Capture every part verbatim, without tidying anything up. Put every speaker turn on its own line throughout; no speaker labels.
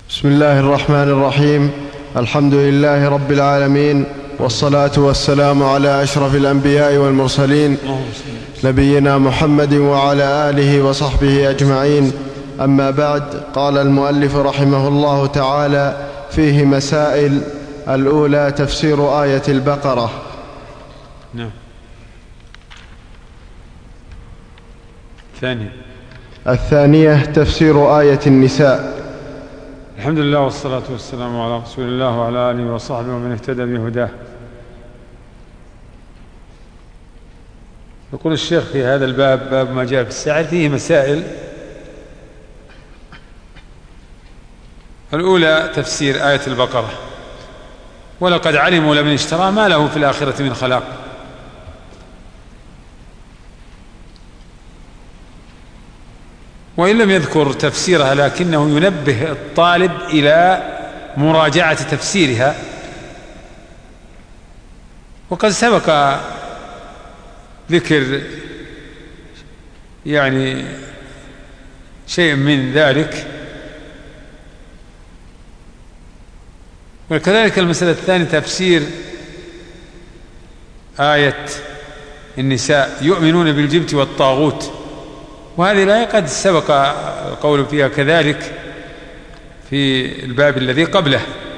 بسم الله الرحمن الرحيم. الحمد لله رب العالمين، والصلاة والسلام على أشرف الأنبياء والمرسلين نبينا محمد وعلى آله وصحبه أجمعين. أما بعد، قال المؤلف رحمه الله تعالى: فيه مسائل. الأولى تفسير آية البقرة.
نعم. ثانية
الثانية تفسير آية النساء.
الحمد لله والصلاة والسلام على رسول الله وعلى آله وصحبه ومن اهتدى بهداه. يقول الشيخ في هذا الباب، باب ما جاء في السعر، فيه مسائل. الأولى تفسير آية البقرة: ولقد علموا لمن اشترى ما له في الآخرة من خلاق. وإن لم يذكر تفسيرها، لكنه ينبه الطالب إلى مراجعة تفسيرها. وقد سبق ذكر يعني شيء من ذلك. وكذلك المسألة الثانية تفسير آية النساء: يؤمنون بالجبت والطاغوت. وهذه الآية قد سبق القول فيها كذلك في الباب الذي قبله.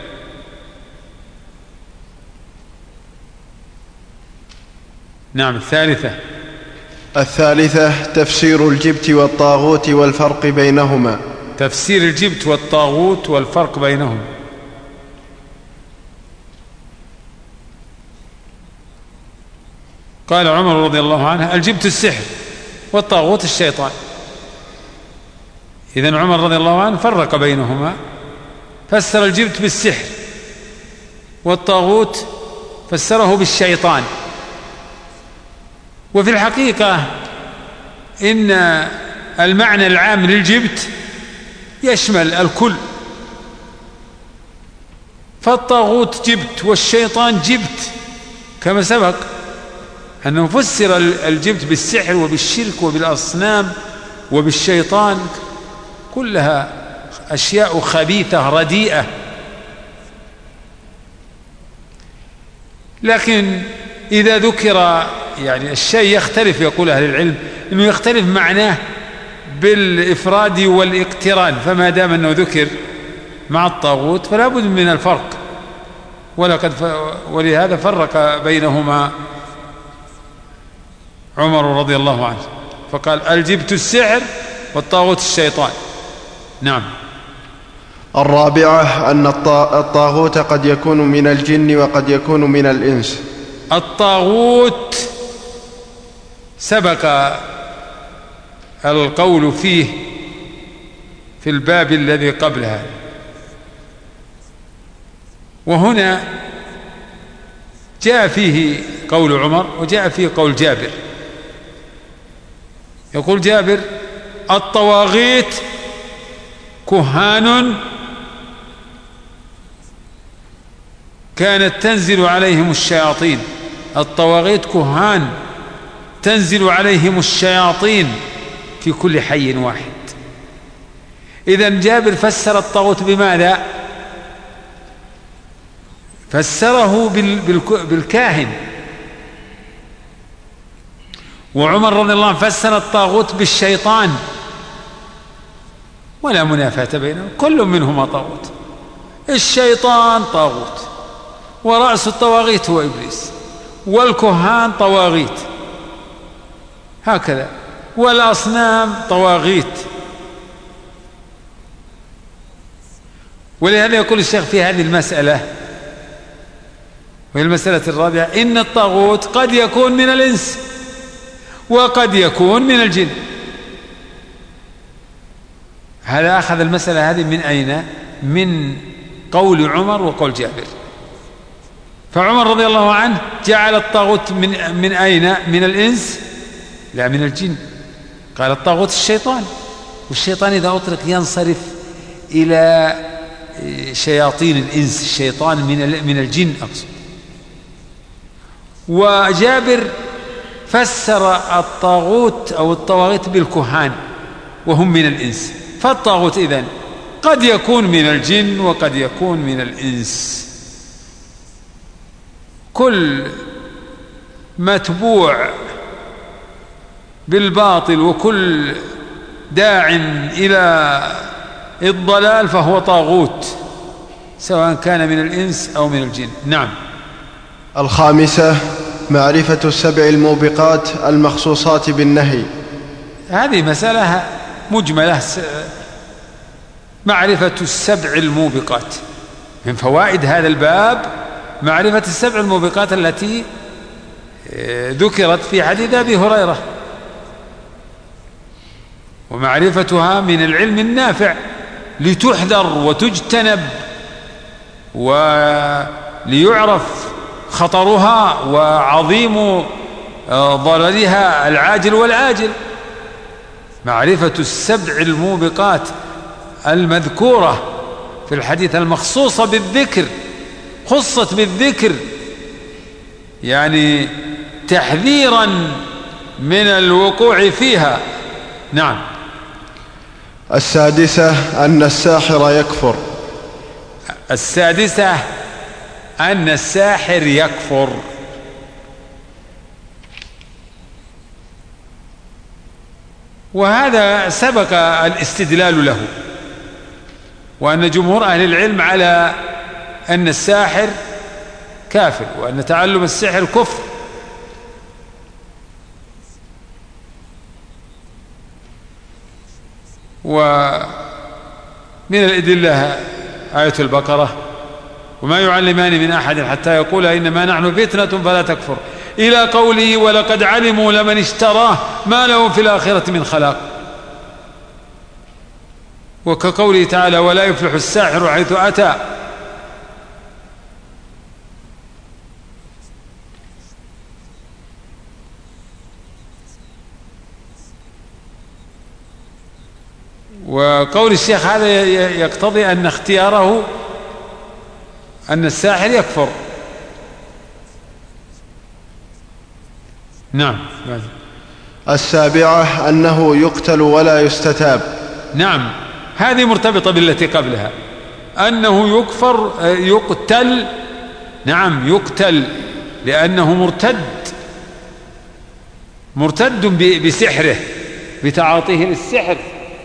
نعم. الثالثة
الثالثة تفسير الجبت والطاغوت والفرق بينهما.
تفسير الجبت والطاغوت والفرق بينهم. قال عمر رضي الله عنه: الجبت السحر والطاغوت الشيطان. إذن عمر رضي الله عنه فرق بينهما، فسر الجبت بالسحر، والطاغوت فسره بالشيطان. وفي الحقيقة إن المعنى العام للجبت يشمل الكل، فالطاغوت جبت والشيطان جبت، كما سبق أنه فسر الجبت بالسحر وبالشرك وبالأصنام وبالشيطان، كلها أشياء خبيثة رديئة. لكن إذا ذكر يعني الشيء يختلف، يقول أهل العلم أنه يختلف معناه بالإفراد والاقتران، فما دام أنه ذكر مع الطاغوت فلا بد من الفرق. ولقد ف... ولهذا فرق بينهما عمر رضي الله عنه، فقال: الجبت السحر والطاغوت الشيطان. نعم.
الرابعة أن الطاغوت قد يكون من الجن وقد يكون من الإنس.
الطاغوت سبق القول فيه في الباب الذي قبلها، وهنا جاء فيه قول عمر وجاء فيه قول جابر. يقول جابر: الطواغيت كهان كانت تنزل عليهم الشياطين. الطواغيت كهان تنزل عليهم الشياطين في كل حي واحد. إذن جابر فسر الطاغوت بماذا؟ فسره بالكاهن. وعمر رضي الله عنه فسر الطاغوت بالشيطان، ولا منافاة بينهم، كل منهما طاغوت. الشيطان طاغوت، ورأس الطواغيت هو إبليس، والكهان طواغيت هكذا، والأصنام طواغيت. ولهذا يقول الشيخ في هذه المسألة، وهي المسألة الرابعة: إن الطاغوت قد يكون من الإنس وقد يكون من الجن. هذا أخذ المسألة هذه من أين؟ من قول عمر وقول جابر. فعمر رضي الله عنه جعل الطاغوت من, من أين؟ من الإنس، لا من الجن. قال الطاغوت الشيطان، والشيطان إذا أطلق ينصرف إلى شياطين الإنس، الشيطان من من الجن أقصد. وجابر فسر الطاغوت أو الطواغيت بالكهان وهم من الإنس. فالطاغوت إذن قد يكون من الجن وقد يكون من الإنس. كل متبوع بالباطل وكل داع إلى الضلال فهو طاغوت، سواء كان من الإنس أو من الجن. نعم.
الخامسة معرفة السبع الموبقات المخصوصات بالنهي.
هذه مسألة مجملة، معرفة السبع الموبقات. من فوائد هذا الباب معرفة السبع الموبقات التي ذكرت في حديث أبي هريرة، ومعرفتها من العلم النافع لتحذر وتجتنب وليعرف خطرها وعظيم ضررها العاجل والعاجل. معرفة السبع الموبقات المذكورة في الحديث المخصوصة بالذكر، خصت بالذكر يعني تحذيرا من الوقوع فيها. نعم.
السادسة أن الساحر يكفر.
السادسة أن الساحر يكفر. وهذا سبق الاستدلال له، وأن جمهور أهل العلم على أن الساحر كافر، وأن تعلم السحر كفر. ومن الأدلة آية البقرة: وما يعلمان من أحد حتى يقولا إنما نحن فتنة فلا تكفر، إلى قوله: ولقد علموا لمن اشتراه ما له في الآخرة من خلاق. وكقوله تعالى: ولا يفلح الساحر حيث أتى. وقول الشيخ هذا يقتضي أن اختياره أن الساحر يكفر. نعم.
السابعة أنه يقتل ولا يستتاب.
نعم، هذه مرتبطة بالتي قبلها، أنه يكفر يقتل. نعم، يقتل لأنه مرتد، مرتد بسحره، بتعاطيه للسحر.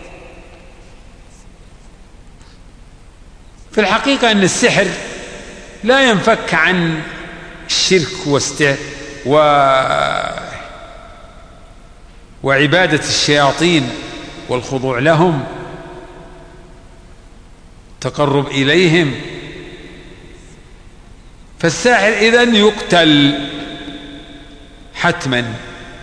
في الحقيقة أن السحر لا ينفك عن الشرك واست... و... وعبادة الشياطين والخضوع لهم، تقرب إليهم. فالساحر إذن يقتل حتما.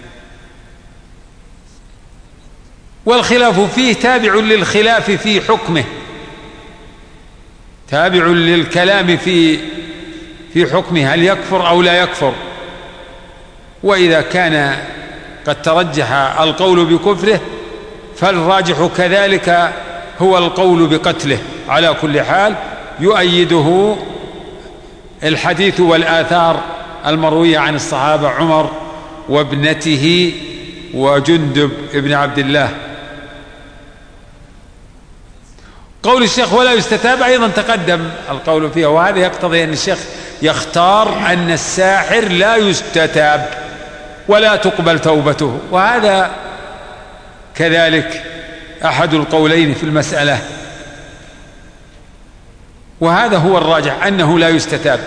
والخلاف فيه تابع للخلاف في حكمه، تابع للكلام في في حكمه، هل يكفر أو لا يكفر. وإذا كان قد ترجح القول بكفره فالراجح كذلك هو القول بقتله. على كل حال يؤيده الحديث والآثار المروية عن الصحابة عمر وابنته وجندب ابن عبد الله. قول الشيخ ولا يستتاب أيضا تقدم القول فيها، وهذا يقتضي أن الشيخ يختار أن الساحر لا يستتاب ولا تقبل توبته، وهذا كذلك أحد القولين في المسألة، وهذا هو الراجح أنه لا يستتاب،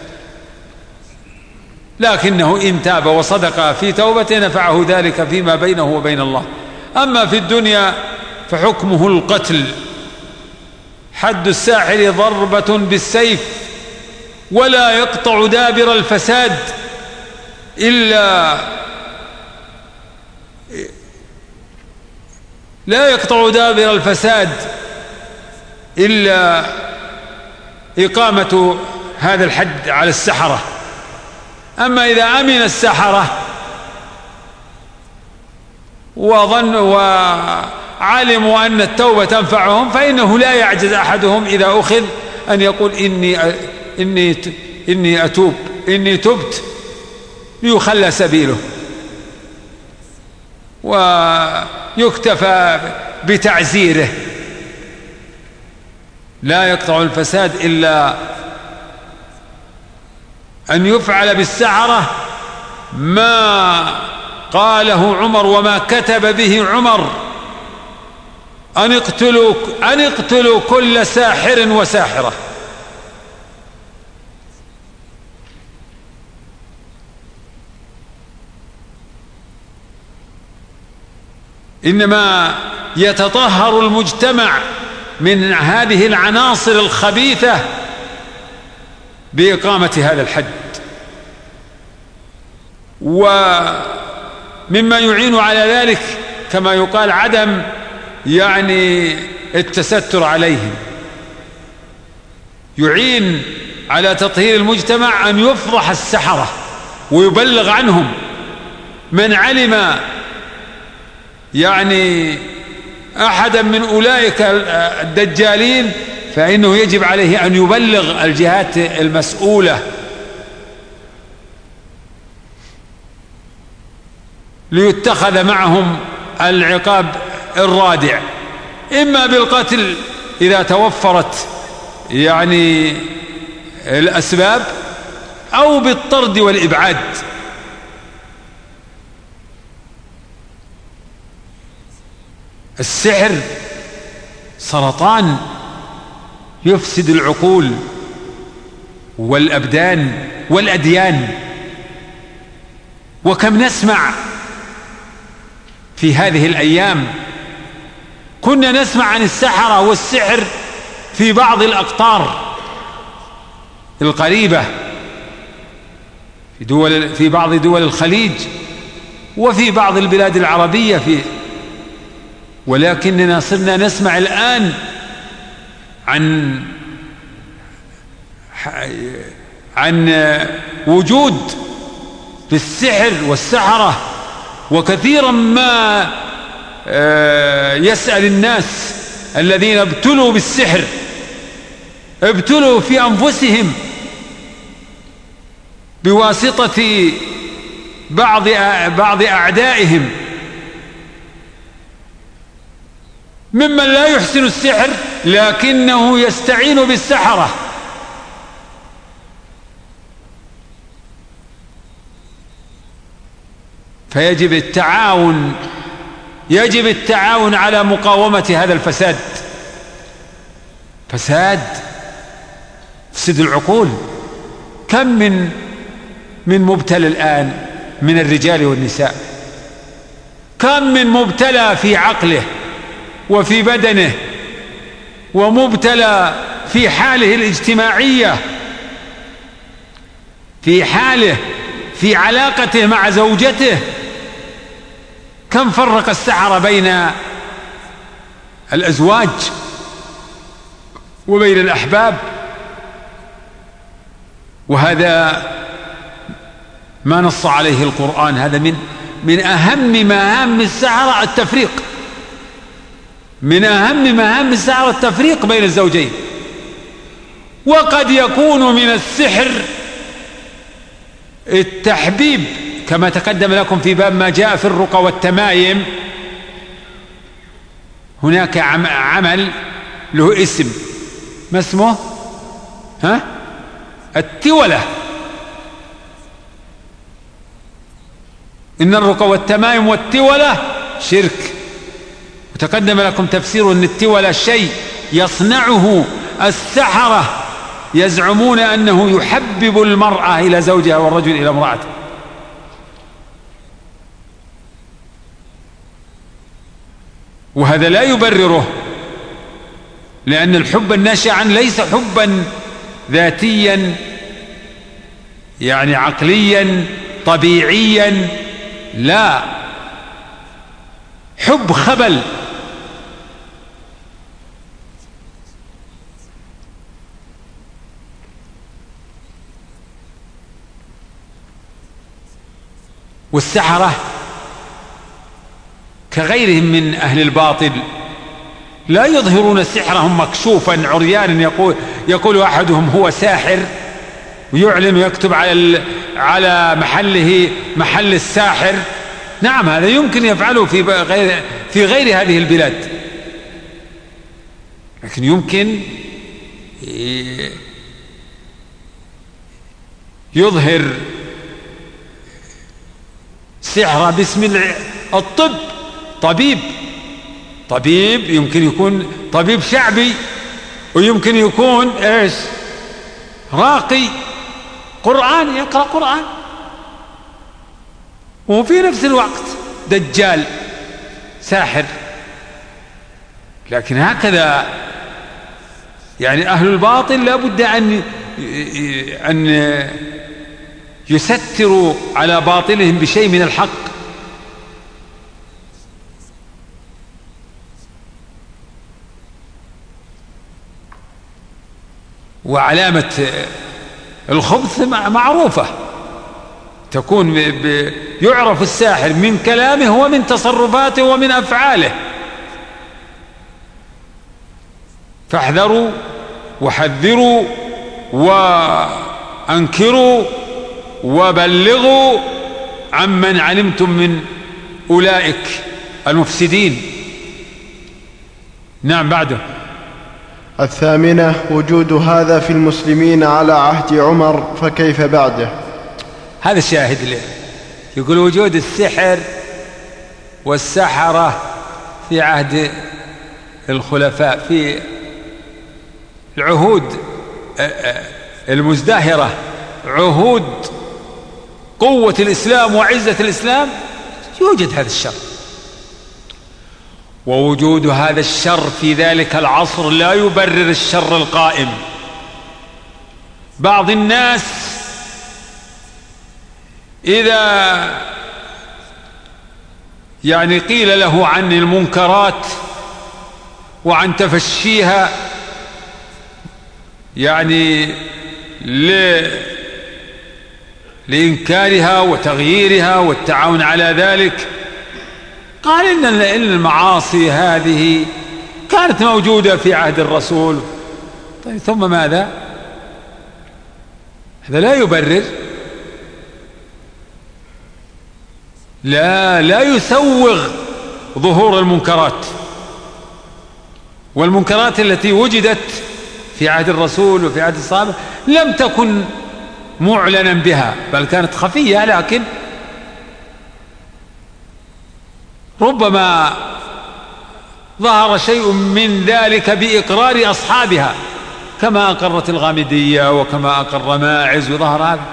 لكنه إن تاب وصدق في توبته نفعه ذلك فيما بينه وبين الله. أما في الدنيا فحكمه القتل، حد الساحر ضربة بالسيف، ولا يقطع دابر الفساد إلا لا يقطع دابر الفساد إلا إقامة هذا الحد على السحرة. أما إذا أمن السحرة وظنوا وعلموا أن التوبة تنفعهم فإنه لا يعجز أحدهم إذا أخذ أن يقول إني إني إني أتوب، إني تبت، ليخلى سبيله ويكتفى بتعزيره. لا يقطع الفساد إلا أن يفعل بالسحرة ما قاله عمر وما كتب به عمر: أن اقتلوا, أن اقتلوا كل ساحر وساحرة. إنما يتطهر المجتمع من هذه العناصر الخبيثة بإقامة هذا الحد. ومما يعين على ذلك كما يقال عدم يعني التستر عليهم. يعين على تطهير المجتمع أن يفضح السحرة ويبلغ عنهم. من علم يعني أحدا من أولئك الدجالين فإنه يجب عليه أن يبلغ الجهات المسؤولة ليتخذ معهم العقاب الرادع، إما بالقتل إذا توفرت يعني الأسباب، أو بالطرد والإبعاد. السحر سرطان يفسد العقول والأبدان والأديان. وكم نسمع في هذه الأيام، كنا نسمع عن السحرة والسحر في بعض الأقطار القريبة في دول في بعض دول الخليج وفي بعض البلاد العربية في ولكننا صرنا نسمع الآن عن عن وجود للسحر والسحرة. وكثيرا ما يسأل الناس الذين ابتلوا بالسحر، ابتلوا في أنفسهم بواسطة بعض بعض أعدائهم ممن لا يحسن السحر لكنه يستعين بالسحرة. فيجب التعاون يجب التعاون على مقاومة هذا الفساد. فساد تفسد العقول. كم من من مبتلى الآن من الرجال والنساء، كم من مبتلى في عقله وفي بدنه، ومبتلى في حاله الاجتماعية، في حاله في علاقته مع زوجته. كم فرق السحرة بين الأزواج وبين الأحباب. وهذا ما نص عليه القرآن. هذا من من أهم مهام السحرة التفريق، من أهم مهام السحرة التفريق بين الزوجين. وقد يكون من السحر التحبيب كما تقدم لكم في باب ما جاء في الرقى والتمايم. هناك عمل له اسم، ما اسمه؟ ها؟ التولة. إن الرقى والتمايم والتولة شرك. وتقدم لكم تفسير أن التولة شيء يصنعه السحرة يزعمون أنه يحبب المرأة إلى زوجها والرجل إلى امرأته. وهذا لا يبرره، لأن الحب الناشئ عنه ليس حبا ذاتيا يعني عقليا طبيعيا، لا، حب خبل. والسحرة كغيرهم من أهل الباطل لا يظهرون سحرهم مكشوفا عريانا، يقول يقول أحدهم هو ساحر ويعلن ويكتب على على محله محل الساحر. نعم، هذا يمكن يفعله في غير في غير هذه البلاد، لكن يمكن يظهر سحر باسم الطب، طبيب طبيب يمكن يكون طبيب شعبي، ويمكن يكون ايش راقي قرآن، يقرأ قرآن، وفي نفس الوقت دجال ساحر. لكن هكذا يعني أهل الباطل لا بد أن أن يستروا على باطلهم بشيء من الحق. وعلامة الخبث معروفة، تكون يعرف الساحر من كلامه ومن تصرفاته ومن أفعاله. فاحذروا وحذروا وأنكروا وبلغوا عمن علمتم من أولئك المفسدين. نعم بعده.
الثامنة وجود هذا في المسلمين على عهد عمر، فكيف بعده؟
هذا الشاهد له، يقول وجود السحر والسحرة في عهد الخلفاء، في العهود المزدهرة، عهود قوة الإسلام وعزة الإسلام، يوجد هذا الشر. ووجود هذا الشر في ذلك العصر لا يبرر الشر القائم. بعض الناس إذا يعني قيل له عن المنكرات وعن تفشيها يعني لإنكارها وتغييرها والتعاون على ذلك، قال إن المعاصي هذه كانت موجودة في عهد الرسول. طيب ثم ماذا؟ هذا لا يبرر، لا لا يسوغ ظهور المنكرات. والمنكرات التي وجدت في عهد الرسول وفي عهد الصحابة لم تكن معلنا بها، بل كانت خفية، لكن ربما ظهر شيء من ذلك بإقرار أصحابها، كما أقرت الغامدية وكما أقر ماعز، وظهر هذا.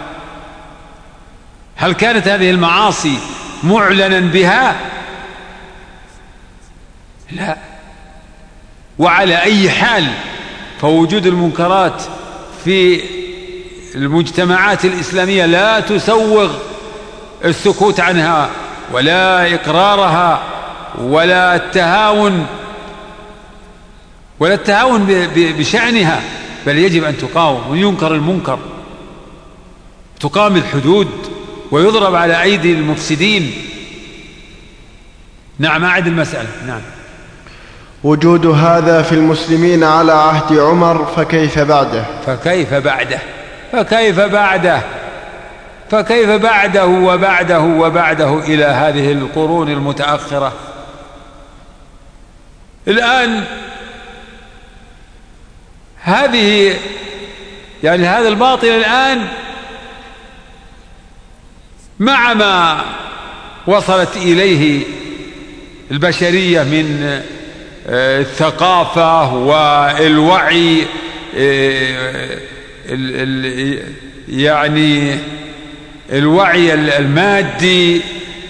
هل كانت هذه المعاصي معلنا بها؟ لا. وعلى أي حال فوجود المنكرات في المجتمعات الإسلامية لا تسوغ السكوت عنها ولا إقرارها ولا التهاون ولا التهاون بشأنها، بل يجب أن تقاوم وينكر المنكر، تقام الحدود ويضرب على أيدي المفسدين. نعم أعد المسألة. نعم.
وجود هذا في المسلمين على عهد عمر، فكيف بعده؟
فكيف بعده فكيف بعده فكيف بعده وبعده وبعده إلى هذه القرون المتأخرة. الآن هذه يعني هذا الباطل الآن مع ما وصلت إليه البشرية من الثقافة والوعي، يعني الوعي المادي،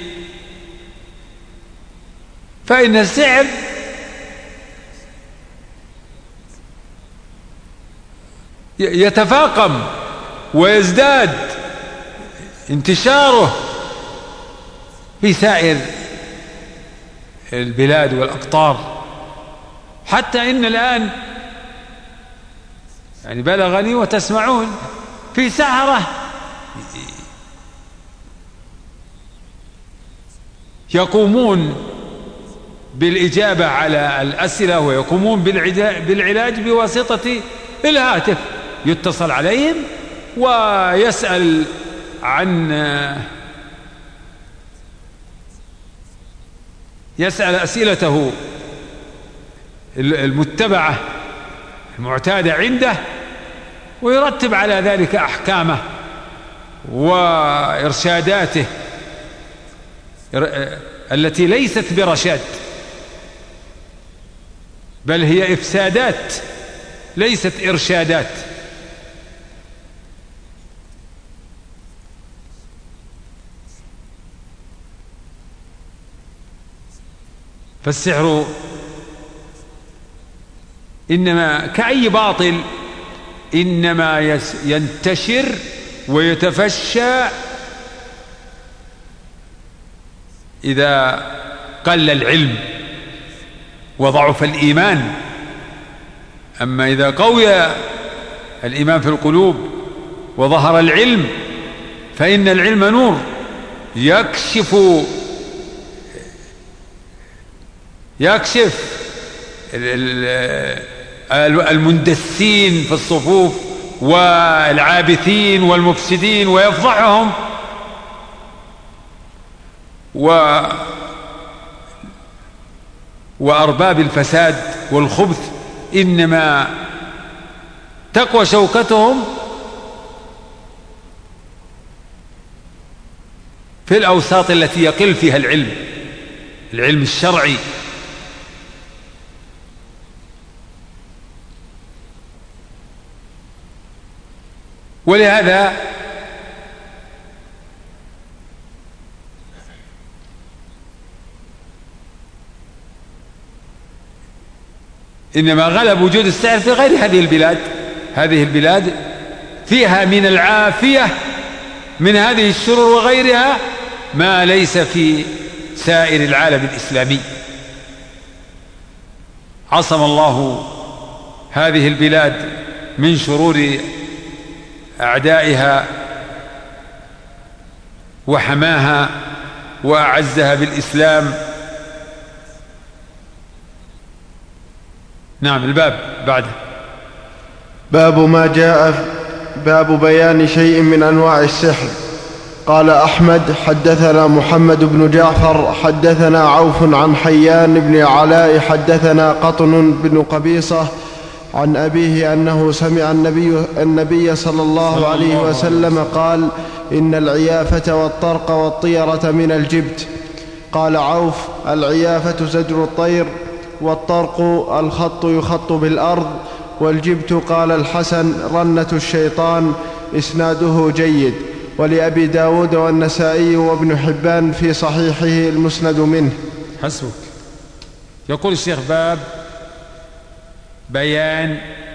فإن السحر يتفاقم ويزداد انتشاره في سائر البلاد والأقطار، حتى إن الآن يعني بلغني وتسمعون في سحرة يقومون بالإجابة على الأسئلة ويقومون بالعلاج بواسطة الهاتف، يتصل عليهم ويسأل عن يسأل أسئلته المتبعة المعتادة عنده، ويرتب على ذلك أحكامه وإرشاداته التي ليست برشاد، بل هي إفسادات ليست إرشادات. فالسحر إنما كأي باطل إنما ينتشر ويتفشى إذا قل العلم وضعف الإيمان. أما إذا قوي الإيمان في القلوب وظهر العلم فإن العلم نور يكشف يكشف المندسين في الصفوف والعابثين والمفسدين ويفضحهم، و وأرباب الفساد والخبث إنما تقوى شوكتهم في الأوساط التي يقل فيها العلم، العلم الشرعي. ولهذا إنما غلب وجود السحر في غير هذه البلاد. هذه البلاد فيها من العافية من هذه الشرور وغيرها ما ليس في سائر العالم الإسلامي. عصم الله هذه البلاد من شرور أعدائها وحماها وأعزها بالإسلام. نعم. الباب بعده
باب ما جاء باب بيان شيء من أنواع السحر. قال أحمد حدثنا محمد بن جعفر حدثنا عوف عن حيان بن علاء حدثنا قطن بن قبيصة عن أبيه أنه سمع النبي, النبي صلى الله عليه وسلم قال إن العيافة والطرق والطيرة من الجبت. قال عوف العيافة زجر الطير، والطرق الخط يخط بالأرض، والجبت قال الحسن رنة الشيطان. إسناده جيد. ولأبي داود والنسائي وابن حبان في صحيحه المسند منه.
حسبك. يقول الشيخ باب بيان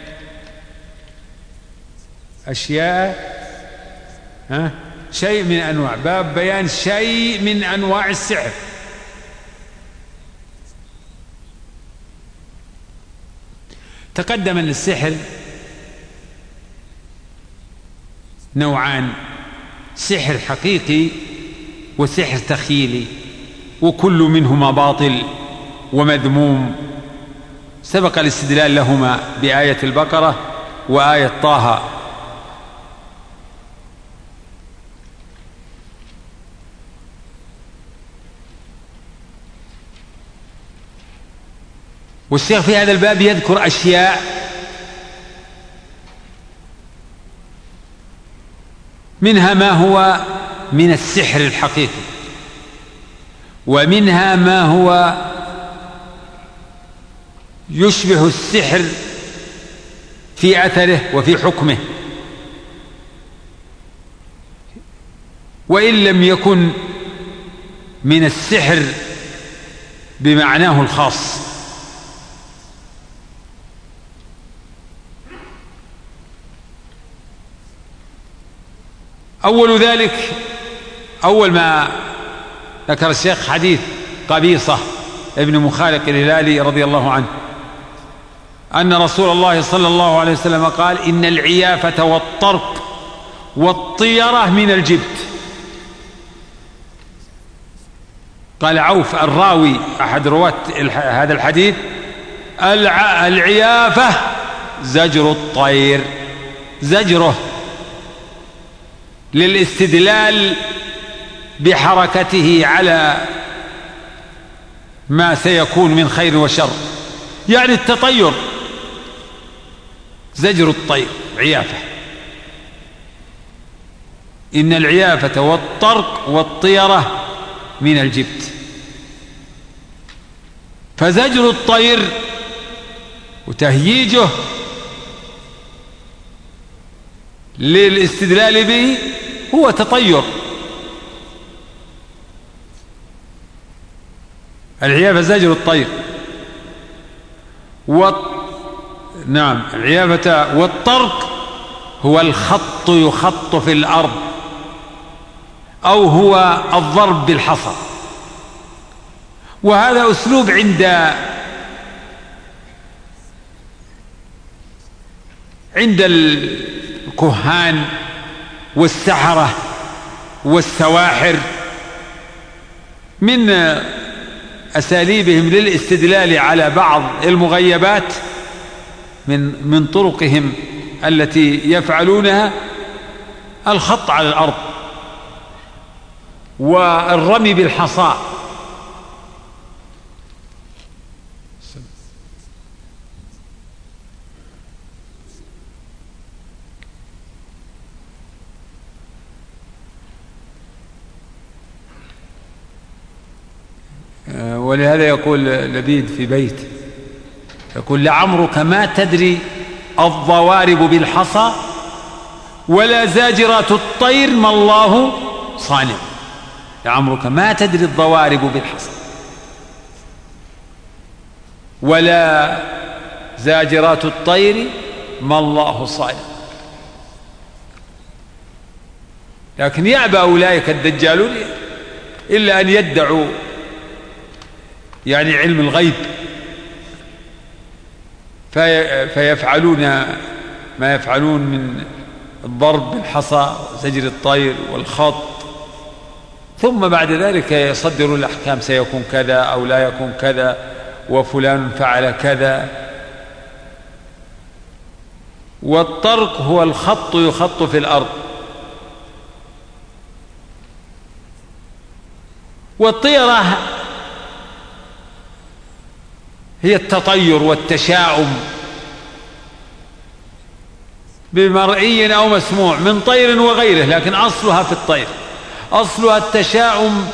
أشياء ها شيء من أنواع باب بيان شيء من أنواع السحر. تقدم أن السحر نوعان: سحر حقيقي وسحر تخيلي، وكل منهما باطل ومذموم. سبق الاستدلال لهما بآية البقرة وآية طه. والشيخ في هذا الباب يذكر أشياء منها ما هو من السحر الحقيقي، ومنها ما هو يشبه السحر في أثره وفي حكمه، وإن لم يكن من السحر بمعناه الخاص. أول ذلك أول ما ذكر الشيخ حديث قبيصة ابن مخالق الهلالي رضي الله عنه أن رسول الله صلى الله عليه وسلم قال إن العيافة والطرق والطيرة من الجبت. قال عوف الراوي أحد رواة هذا الحديث العيافة زجر الطير، زجره للاستدلال بحركته على ما سيكون من خير وشر، يعني التطير. زجر الطير عيافة. إن العيافة والطرق والطيرة من الجبت. فزجر الطير وتهييجه للاستدلال به هو تطير. العيافة زجر الطير و... نعم العيافة. والطرق هو الخط يخط في الأرض، أو هو الضرب بالحصى. وهذا أسلوب عند عند الكهان والسحرة والسواحر من أساليبهم للاستدلال على بعض المغيبات. من من طرقهم التي يفعلونها الخط على الأرض والرمي بالحصى. ولهذا يقول لبيد في بيت، يقول: لعمرك ما تدري الضوارب بالحصى ولا زاجرات الطير ما الله صانع. لعمرك ما تدري الضوارب بالحصى ولا زاجرات الطير ما الله صانع. لكن يأبى أولئك الدجالون إلا أن يدعوا يعني علم الغيب، في فيفعلون ما يفعلون من الضرب بالحصى وزجر الطير والخط، ثم بعد ذلك يصدروا الأحكام: سيكون كذا أو لا يكون كذا، وفلان فعل كذا. والطرق هو الخط يخط في الأرض. والطيرة هي التطير والتشاؤم بمرئي أو مسموع من طير وغيره، لكن أصلها في الطير، أصلها التشاؤم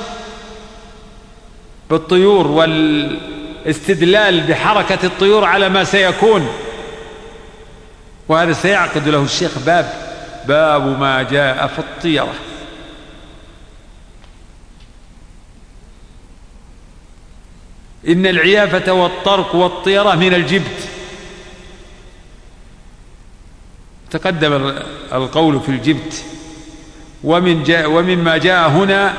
بالطيور والاستدلال بحركة الطيور على ما سيكون. وهذا سيعقد له الشيخ باب باب ما جاء في الطيرة. إن العيافة والطرق والطيرة من الجبت. تقدم القول في الجبت. ومن جاء ومما جاء هنا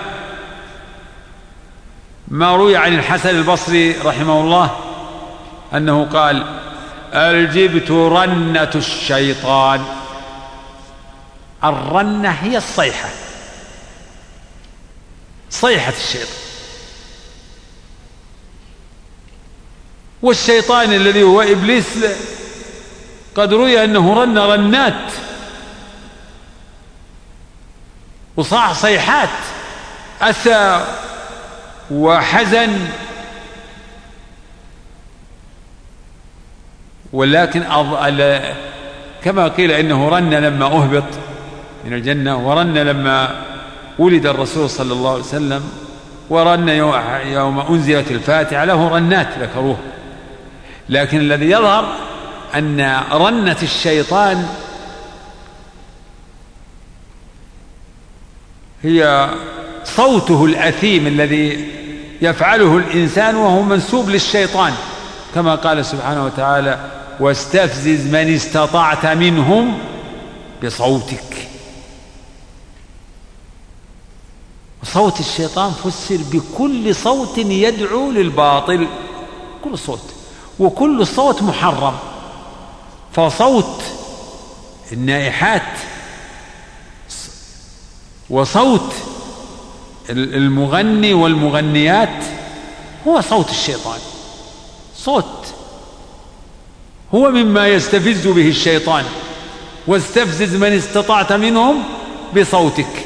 ما روي عن الحسن البصري رحمه الله أنه قال: الجبت رنة الشيطان. الرنة هي الصيحة، صيحة الشيطان. والشيطان الذي هو إبليس قد روي أنه رن رنات وصاح صيحات أسى وحزن. ولكن كما قيل إنه رن لما أهبط من الجنة، ورن لما ولد الرسول صلى الله عليه وسلم، ورن يوم أنزلت الفاتحة، له رنات ذكروها. لكن الذي يظهر أن رنة الشيطان هي صوته الأثيم الذي يفعله الإنسان وهو منسوب للشيطان، كما قال سبحانه وتعالى: واستفزز من استطعت منهم بصوتك. صوت الشيطان فسر بكل صوت يدعو للباطل، كل صوت، وكل صوت محرم. فصوت النائحات وصوت المغني والمغنيات هو صوت الشيطان، صوت هو مما يستفز به الشيطان. واستفزز من استطعت منهم بصوتك.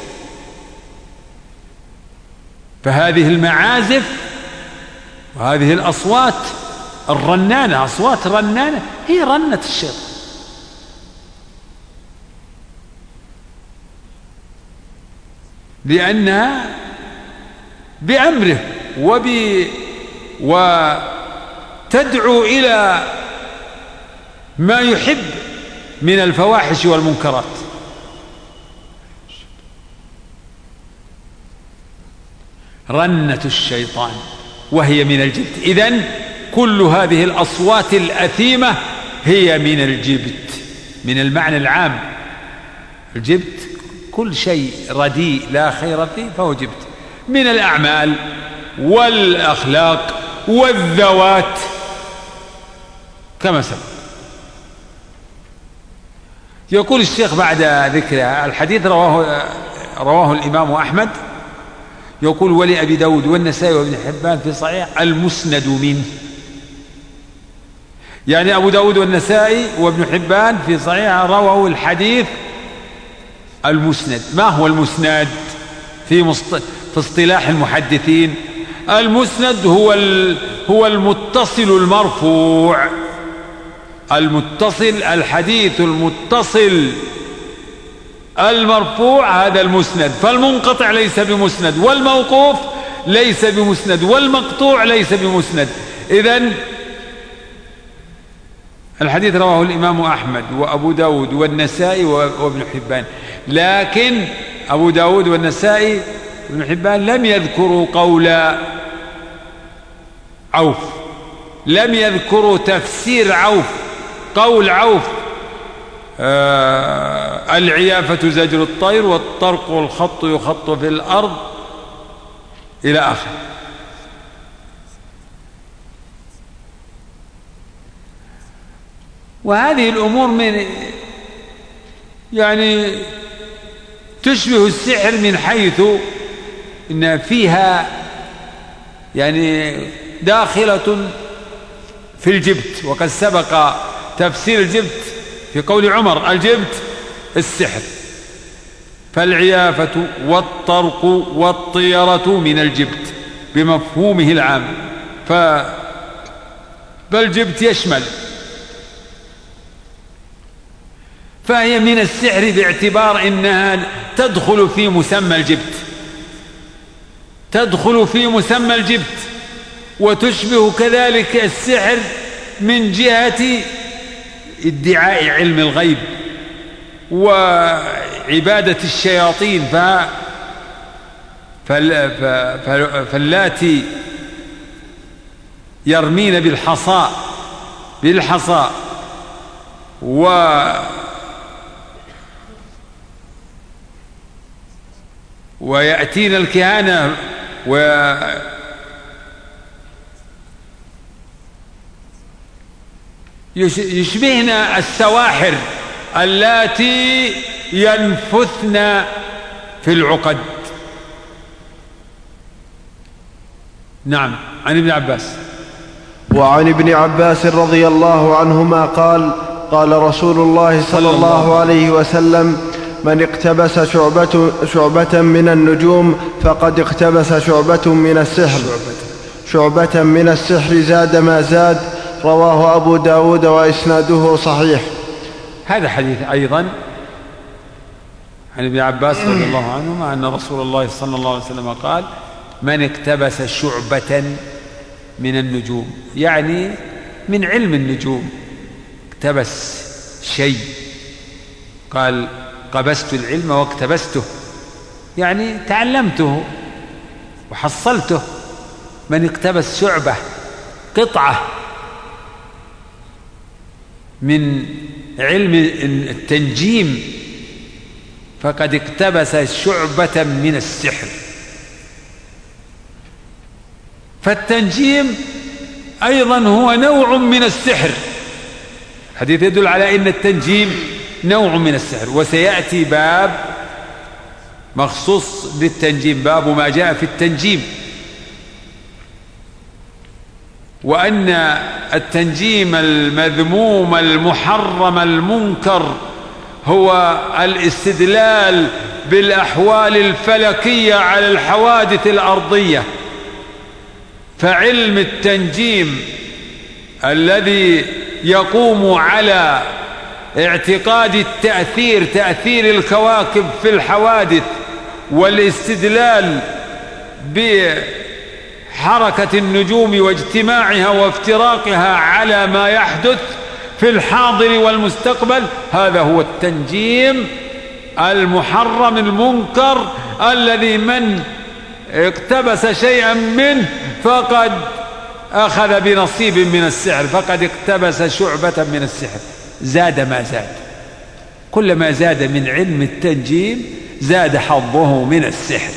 فهذه المعازف وهذه الأصوات الرنانة، أصوات رنانة، هي رنة الشيطان. لأنها بأمره وب وتدعو إلى ما يحب من الفواحش والمنكرات. رنة الشيطان وهي من الجبت. إذن كل هذه الأصوات الأثيمة هي من الجبت، من المعنى العام. الجبت كل شيء رديء لا خير فيه فهو جبت، من الأعمال والأخلاق والذوات كما سبق. يقول الشيخ بعد ذكرها الحديث رواه رواه الإمام أحمد، يقول ولأبي داود والنسائي وابن حبان في صحيح المسند منه، يعني أبو داود والنسائي وابن حبان في صحيح رواه الحديث المسند. ما هو المسند في مصط... في اصطلاح المحدثين؟ المسند هو ال... هو المتصل المرفوع، المتصل، الحديث المتصل المرفوع هذا المسند. فالمنقطع ليس بمسند، والموقوف ليس بمسند، والمقطوع ليس بمسند. إذن الحديث رواه الإمام أحمد وأبو داود والنسائي وابن حبان، لكن أبو داود والنسائي وابن حبان لم يذكروا قول عوف، لم يذكروا تفسير عوف، قول عوف آه العيافة زجر الطير والطرق والخط يخط في الأرض إلى آخر. وهذه الأمور من يعني تشبه السحر من حيث إن فيها يعني داخلة في الجبت، وقد سبق تفسير الجبت في قول عمر الجبت السحر. فالعيافة والطرق والطيرة من الجبت بمفهومه العام، فالجبت يشمل، فهي من السحر باعتبار إنها تدخل في مسمى الجبت، تدخل في مسمى الجبت، وتشبه كذلك السحر من جهة ادعاء علم الغيب وعبادة الشياطين. ف... فال... ف... فاللاتي يرمين بالحصاء بالحصاء و ويأتين الكهانة و يشبهن السواحر اللاتي ينفثن في العقد. نعم. عن ابن عباس.
وعن ابن عباس رضي الله عنهما قال قال رسول الله صلى الله عليه وسلم من اقتبس شعبة, شعبة من النجوم فقد اقتبس شعبة من السحر شعبة من السحر زاد ما زاد. رواه أبو داود وإسناده صحيح.
هذا حديث أيضا عن ابن عباس رضي الله عنهما أن رسول الله صلى الله عليه وسلم قال من اقتبس شعبة من النجوم، يعني من علم النجوم، اقتبس شيء، قال قبست العلم واقتبسته، يعني تعلمته وحصلته. من اقتبس شعبة، قطعة من علم التنجيم، فقد اقتبس شعبة من السحر. فالتنجيم أيضا هو نوع من السحر. الحديث يدل على أن التنجيم نوع من السحر، وسيأتي باب مخصوص بالتنجيم، باب ما جاء في التنجيم، وأن التنجيم المذموم المحرم المنكر هو الاستدلال بالأحوال الفلكية على الحوادث الأرضية. فعلم التنجيم الذي يقوم على اعتقاد التأثير، تأثير الكواكب في الحوادث والاستدلال بحركة النجوم واجتماعها وافتراقها على ما يحدث في الحاضر والمستقبل، هذا هو التنجيم المحرم المنكر الذي من اقتبس شيئا منه فقد أخذ بنصيب من السحر، فقد اقتبس شعبة من السحر. زاد ما زاد، كلما زاد من علم التنجيم زاد حظه من السحر.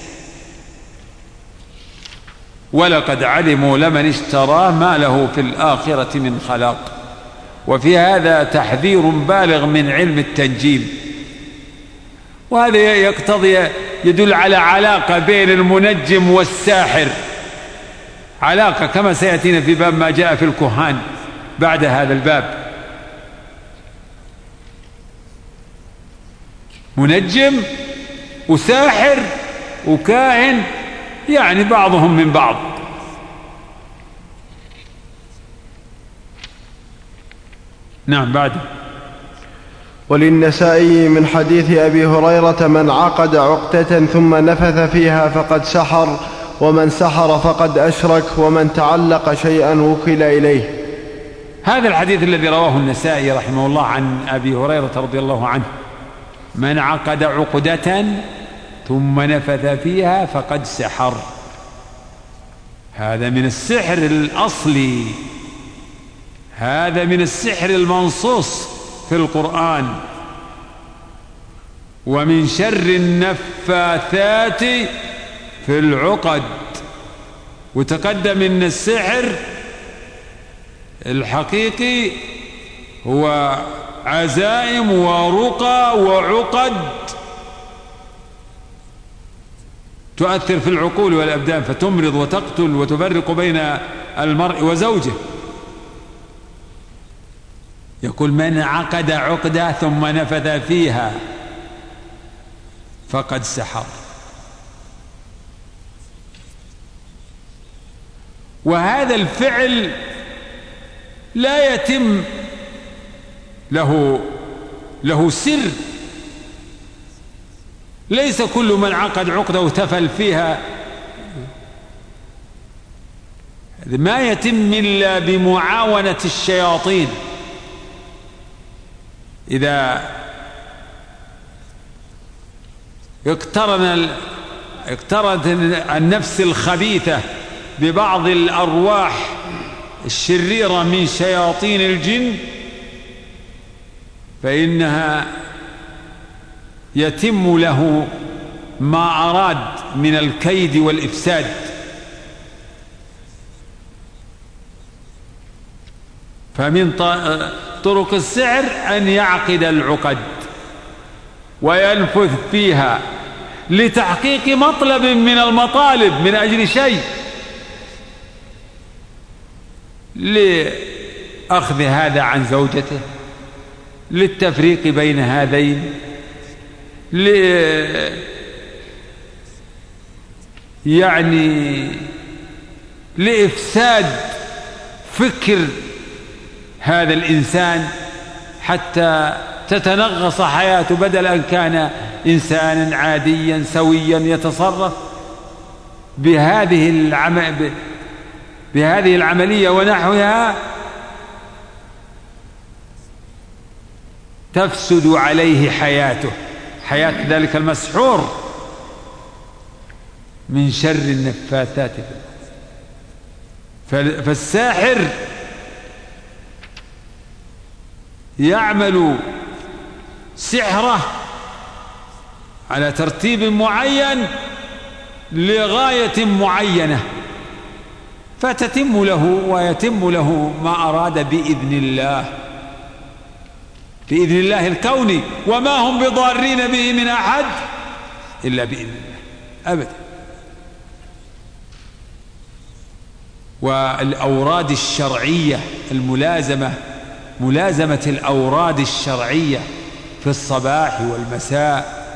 ولقد علموا لمن اشتراه ما له في الآخرة من خلاق. وفي هذا تحذير بالغ من علم التنجيم، وهذا يقتضي يدل على علاقة بين المنجم والساحر، علاقة كما سيأتينا في باب ما جاء في الكهان بعد هذا الباب. منجم وساحر وكاهن، يعني بعضهم من بعض. نعم. بعد.
وللنسائي من حديث أبي هريرة: من عقد عقدة ثم نفث فيها فقد سحر، ومن سحر فقد أشرك، ومن تعلق شيئا وكل إليه.
هذا الحديث الذي رواه النسائي رحمه الله عن أبي هريرة رضي الله عنه: من عقد عقدة ثم نفث فيها فقد سحر. هذا من السحر الأصلي، هذا من السحر المنصوص في القرآن. ومن شر النفاثات في العقد. وتقدم ان السحر الحقيقي هو عزائم ورقى وعقد تؤثر في العقول والأبدان، فتمرض وتقتل وتفرق بين المرء وزوجه. يقول: من عقد عقدة ثم نفث فيها فقد سحر. وهذا الفعل لا يتم له له سر. ليس كل من عقد عقدة وتفل فيها، ما يتم إلا بمعاونة الشياطين. إذا اقترن اقترنت النفس الخبيثة ببعض الأرواح الشريرة من شياطين الجن، فإنها يتم له ما أراد من الكيد والإفساد. فمن طرق السحر أن يعقد العقد وينفث فيها لتحقيق مطلب من المطالب، من أجل شيء، لأخذ هذا عن زوجته، للتفريق بين هذين، ل يعني لإفساد فكر هذا الإنسان حتى تتنغص حياته، بدل أن كان إنسانا عاديا سويا يتصرف بهذه العم... بهذه العملية ونحوها تفسد عليه حياته، حياة ذلك المسحور. من شر النفاثات. فالساحر يعمل سحره على ترتيب معين لغاية معينة، فتتم له ويتم له ما أراد بإذن الله، بإذن الله الكوني. وما هم بضارين به من أحد إلا بإذن الله أبدا. والأوراد الشرعية الملازمة، ملازمة الأوراد الشرعية في الصباح والمساء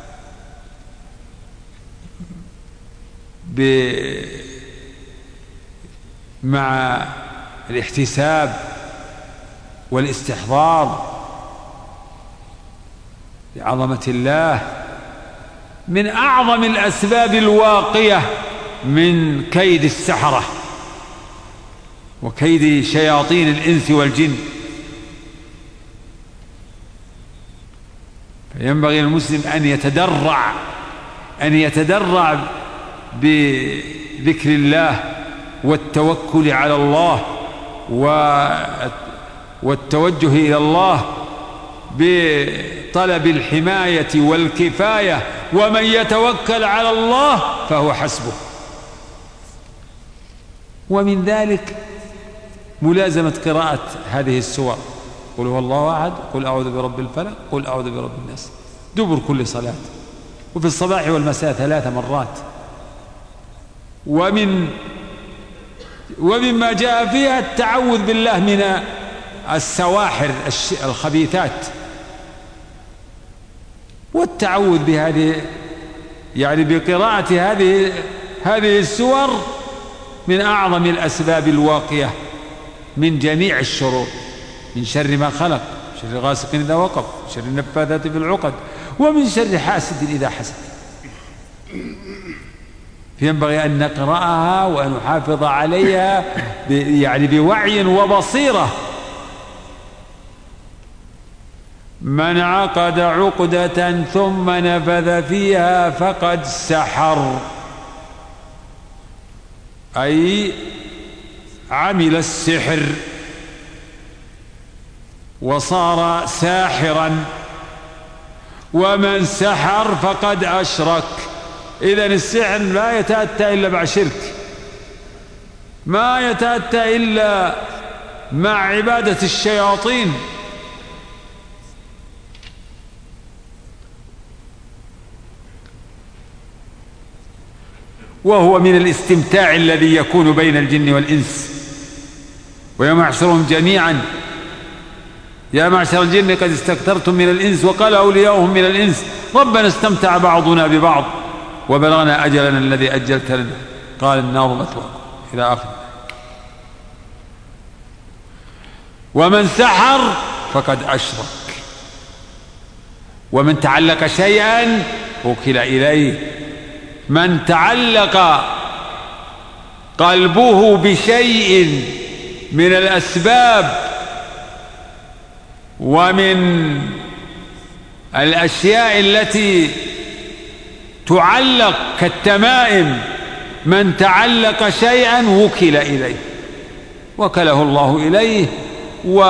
مع الاحتساب والاستحضار لعظمة الله من أعظم الأسباب الواقية من كيد السحرة وكيد شياطين الإنس والجن. فينبغي المسلم أن يتدرع أن يتدرع بذكر الله والتوكل على الله والتوجه إلى الله بطلب الحماية والكفاية، ومن يتوكل على الله فهو حسبه. ومن ذلك ملازمة قراءة هذه السور، قل هو الله أحد، قل أعوذ برب الفلق، قل أعوذ برب الناس، دبر كل صلاة، وفي الصباح والمساء ثلاث مرات. ومن ومما جاء فيها التعوذ بالله من السواحر الخبيثات، والتعوذ بهذه يعني بقراءة هذه هذه السور من أعظم الأسباب الواقية من جميع الشرور، من شر ما خلق، شر غاسق إذا وقب، شر النفاثات في العقد، ومن شر حاسد إذا حسد. ينبغي أن نقرأها وأن نحافظ عليها يعني بوعي وبصيرة. من عقد عقدة ثم نفذ فيها فقد سحر، أي عمل السحر وصار ساحرا. ومن سحر فقد أشرك. إذن السحر لا يتأتى إلا مع شرك، ما يتأتى إلا مع عبادة الشياطين. وهو من الاستمتاع الذي يكون بين الجن والإنس. ويوم يحشرهم جميعا يا معشر الجن قد استكثرتم من الإنس، وقال أولياؤهم من الإنس ربنا استمتع بعضنا ببعض وبلغنا أجلنا الذي أجلت لنا قال النار مثواكم إلى آخره. ومن سحر فقد أشرك. ومن تعلق شيئا وكل إليه. من تعلق قلبه بشيء من الأسباب ومن الأشياء التي تعلق كالتمائم، من تعلق شيئا وكل إليه، وكله الله إليه و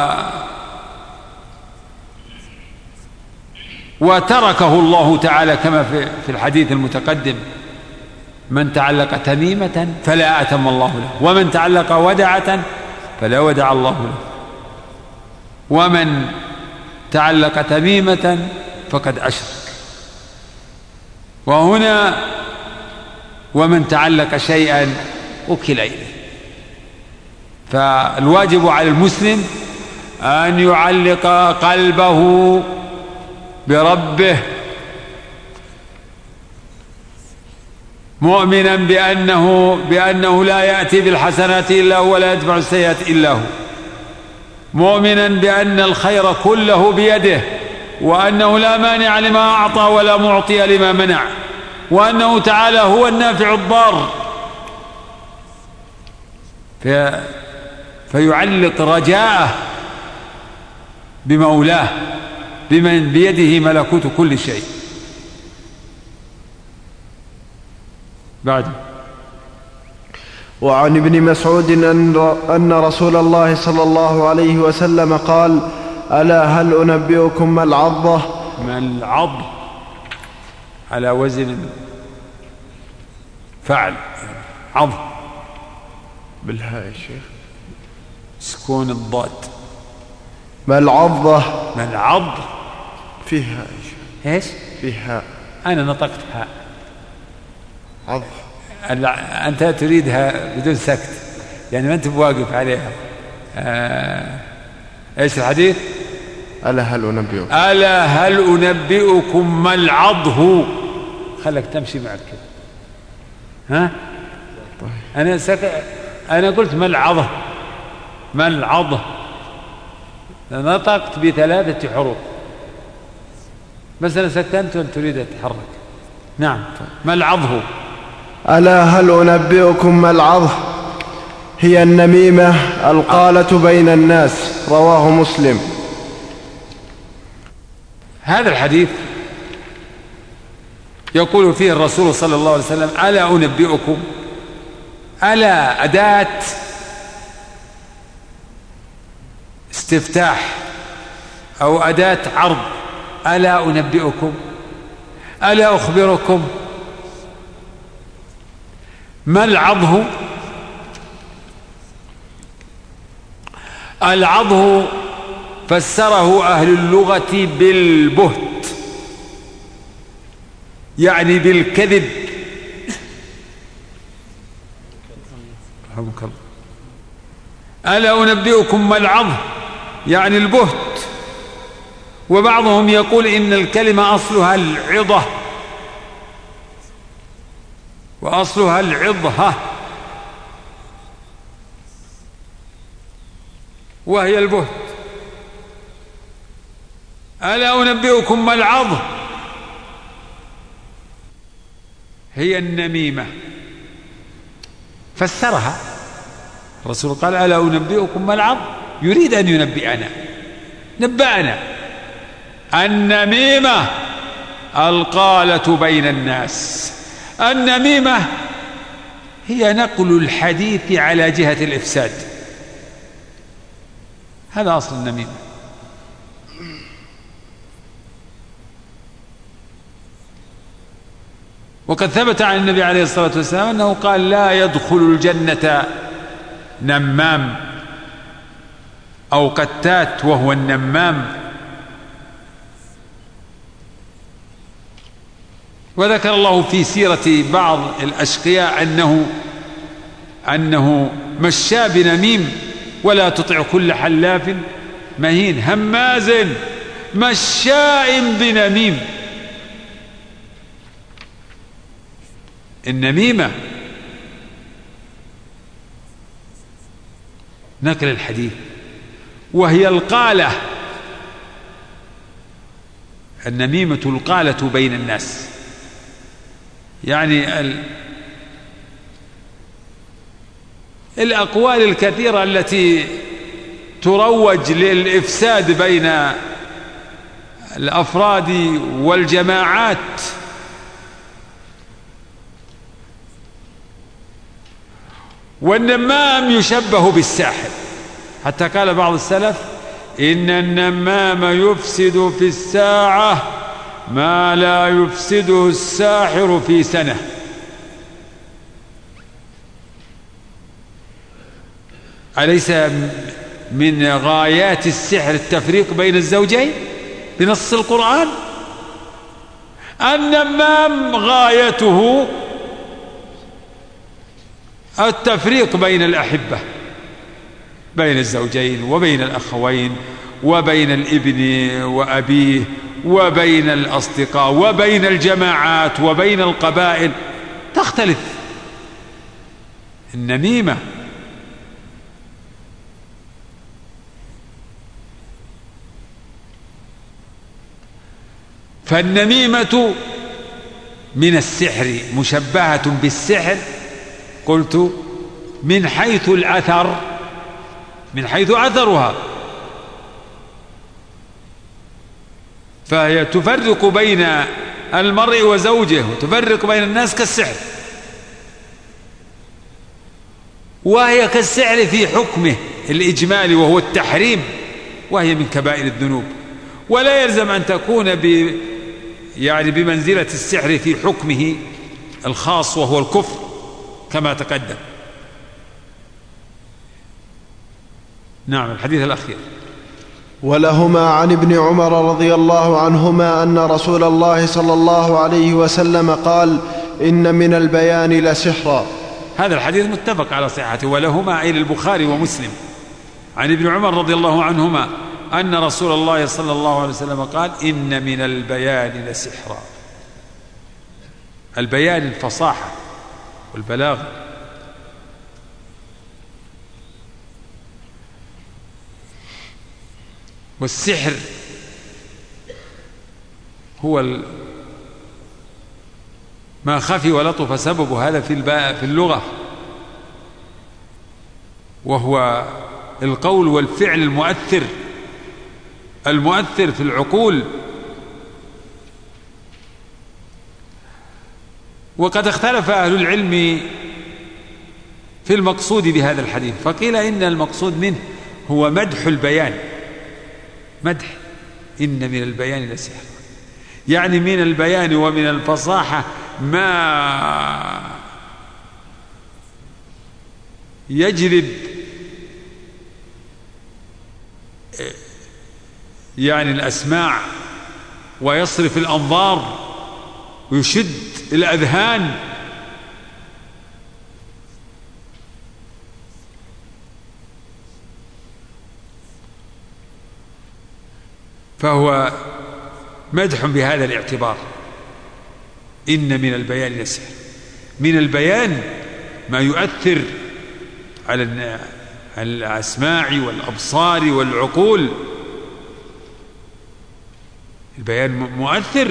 وتركه الله تعالى كما في الحديث المتقدم: من تعلق تميمة فلا أتم الله له، ومن تعلق ودعة فلا ودع الله له، ومن تعلق تميمة فقد أشرك. وهنا ومن تعلق شيئا وكل إليه. فالواجب على المسلم أن يعلق قلبه بربه مؤمنا بأنه, بأنه لا يأتي بالحسنات إلا هو ولا يدفع السيئات إلا هو، مؤمنا بأن الخير كله بيده، وأنه لا مانع لما أعطى ولا معطي لما منع، وأنه تعالى هو النافع الضار. في فيعلق رجاءه بمولاه بمن بيده ملكوت كل شيء. بعد
وعن ابن مسعود أن رسول الله صلى الله عليه وسلم قال: ألا هل أنبئكم ما العضة؟
ما العض على وزن فعل، عض
بالهاء يا شيخ،
سكون الضاد.
ما العضة؟
ما العض
فيها يا شيخ.
ايش؟
فيها.
أنا نطقت هاء.
عض.
أنت تريدها بدون سكت، يعني ما أنت بواقف عليها. آه. إيش الحديث؟
ألا هل أنبئكم
ألا هل أنبئكم ما العضه؟ خلك تمشي معك كده. ها؟ طيب. أنا سك... أنا قلت ما العضه؟ ما العضه؟ نطقت بثلاثة حروف، بس أنا سكنت وأنت تريد تتحرك. نعم. ما العضه؟
ألا هل أنبئكم ما العضه؟ هي النميمة القالة بين الناس. رواه مسلم.
هذا الحديث يقول فيه الرسول صلى الله عليه وسلم: ألا أنبئكم. ألا أداة استفتاح أو أداة عرض. ألا أنبئكم، ألا أخبركم. ما العضه؟ العضه فسره أهل اللغة بالبهت، يعني بالكذب. ألا أنبئكم ما العضه يعني البهت. وبعضهم يقول إن الكلمة أصلها العضة وأصلها العضة وهي البهت. ألا أنبئكم ما العضه؟ هي النميمة. فسرها الرسول قال: ألا أنبئكم ما العض؟ يريد أن ينبئنا، نبأنا. النميمة القالة بين الناس. النميمة هي نقل الحديث على جهة الإفساد، هذا أصل النميمة. وقد ثبت عن النبي عليه الصلاة والسلام أنه قال: لا يدخل الجنة نمام أو قتات، وهو النمام. وذكر الله في سيرة بعض الأشقياء أنه أنه مشى بنميم: ولا تطع كل حلاف مهين هماز مشاء بنميم. النميمة نقل الحديث، وهي القالة. النميمة القالة بين الناس، يعني ال... الأقوال الكثيرة التي تروج للإفساد بين الأفراد والجماعات. والنمام يشبه بالساحر، حتى قال بعض السلف: إن النمام يفسد في الساعة ما لا يفسده الساحر في سنة. أليس من غايات السحر التفريق بين الزوجين بنص القرآن؟ النمام غايته التفريق بين الأحبة، بين الزوجين وبين الأخوين وبين الابن وأبيه وبين الأصدقاء وبين الجماعات وبين القبائل، تختلف النميمة. فالنميمة من السحر، مشبهة بالسحر. قلت من حيث الأثر، من حيث أثرها، فهي تفرق بين المرء وزوجه وتفرق بين الناس كالسحر، وهي كالسحر في حكمه الإجمالي وهو التحريم، وهي من كبائر الذنوب، ولا يلزم أن تكون ب يعني بمنزلة السحر في حكمه الخاص وهو الكفر كما تقدم. نعم. الحديث الأخير:
ولهما عن ابن عمر رضي الله عنهما أن رسول الله صلى الله عليه وسلم قال: إن من البيان لسحرا.
هذا الحديث متفق على صحته. ولهما أي البخاري ومسلم عن ابن عمر رضي الله عنهما أن رسول الله صلى الله عليه وسلم قال: إن من البيان لسحرا. البيان الفصاحة والبلاغة. والسحر هو ما خفي ولطف سبب هذا في في اللغة، وهو القول والفعل المؤثر المؤثر في العقول. وقد اختلف أهل العلم في المقصود بهذا الحديث، فقيل إن المقصود منه هو مدح البيان، مدح إن من البيان لسحرا، يعني من البيان ومن الفصاحة ما يجذب يعني الأسماع ويصرف الأنظار ويشد الأذهان. فهو مدح بهذا الاعتبار، إن من البيان لسحر. من البيان ما يؤثر على الأسماع والأبصار والعقول. البيان مؤثر،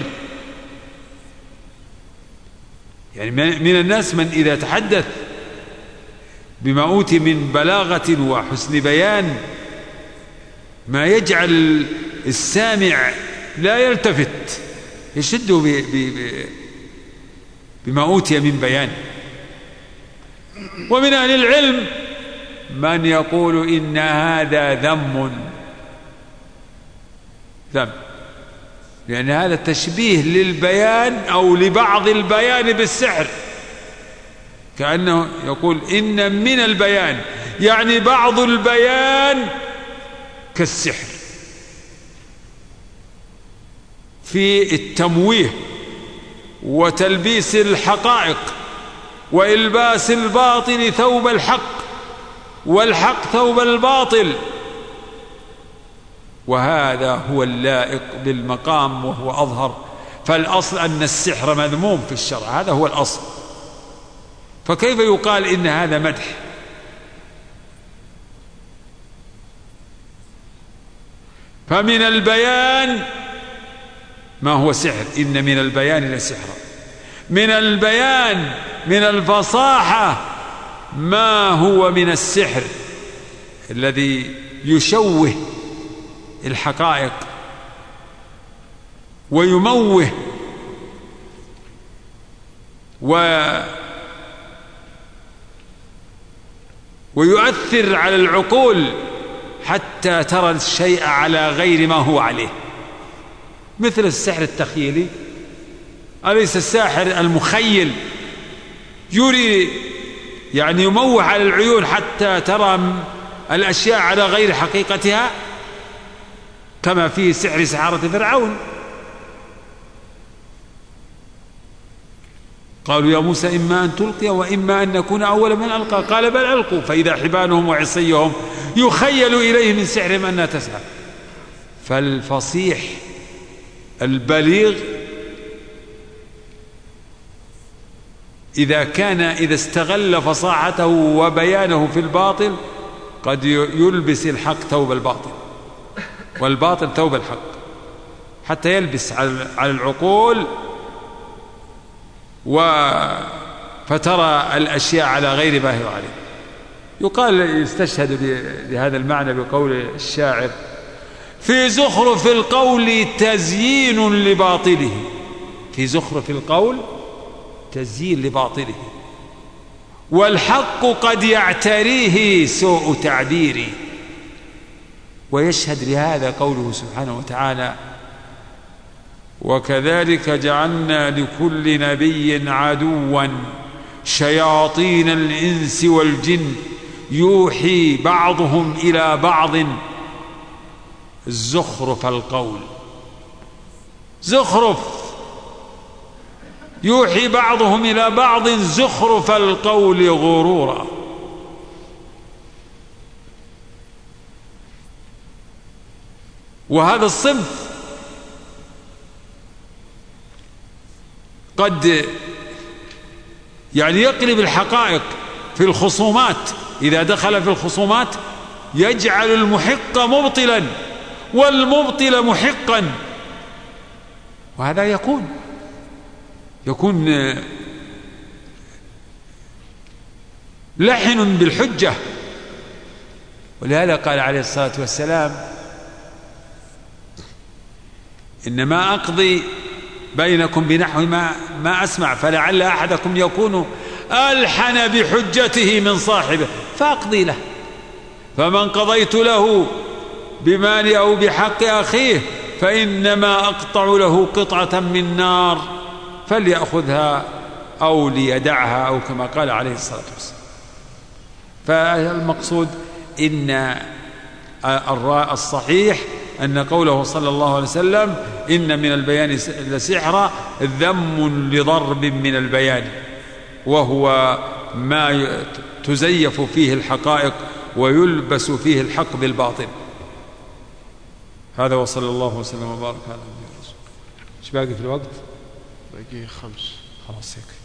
يعني من الناس من إذا تحدث بما أوتي من بلاغة وحسن بيان ما يجعل السامع لا يلتفت، يشده بما أوتي من بيان. ومن أهل العلم من يقول إن هذا ذم ذم، لأن هذا تشبيه للبيان أو لبعض البيان بالسحر، كأنه يقول إن من البيان يعني بعض البيان كالسحر في التمويه وتلبيس الحقائق وإلباس الباطل ثوب الحق والحق ثوب الباطل، وهذا هو اللائق بالمقام وهو أظهر. فالأصل أن السحر مذموم في الشرع، هذا هو الأصل، فكيف يقال إن هذا مدح؟ فمن البيان ما هو سحر، إن من البيان لسحرا. من البيان من الفصاحة ما هو من السحر الذي يشوه الحقائق ويموه و ويؤثر على العقول حتى ترى الشيء على غير ما هو عليه، مثل السحر التخيلي. أليس الساحر المخيل يري يعني يموه على العيون حتى ترى الأشياء على غير حقيقتها، كما في سحر سحارة فرعون. قالوا يا موسى إما أن تلقي وإما أن نكون أول من ألقى، قال بل ألقوا فإذا حبالهم وعصيهم يخيل إليه من سحرهم أنها تسعى. فالفصيح البليغ إذا كان إذا استغل فصاحته وبيانه في الباطل قد يلبس الحق ثوب الباطل والباطل ثوب الحق، حتى يلبس على العقول فترى الأشياء على غير ما هي عليه. يقال يستشهد لهذا المعنى بقول الشاعر: في زخرف القول تزيين لباطله. في زخرف القول تزيين لباطله، والحق قد يعتريه سوء تعبيري. ويشهد لهذا قوله سبحانه وتعالى: وكذلك جعلنا لكل نبي عدوا شياطين الإنس والجن يوحي بعضهم إلى بعض زخرف القول. زخرف يوحي بعضهم إلى بعض زخرف القول غرورا. وهذا الصنف قد يعني يقلب الحقائق في الخصومات، إذا دخل في الخصومات يجعل المحق مبطلا والمبطل محقا. وهذا يكون يكون لحن بالحجة. ولهذا قال عليه الصلاة والسلام: إنما أقضي بينكم بنحو ما, ما أسمع، فلعل أحدكم يكون ألحن بحجته من صاحبه فأقضي له، فمن قضيت له بمال أو بحق أخيه فإنما أقطع له قطعة من نار فليأخذها أو ليدعها، أو كما قال عليه الصلاة والسلام. فالمقصود إن الصحيح أن قوله صلى الله عليه وسلم: إن من البيان لسحرا، ذم لضرب من البيان، وهو ما تزيف فيه الحقائق ويلبس فيه الحق بالباطل. هذا وصلى الله وسلم وبارك على نبينا الرسول. ايش باقي في الوقت؟
باقي خمس.
خلاص هيك.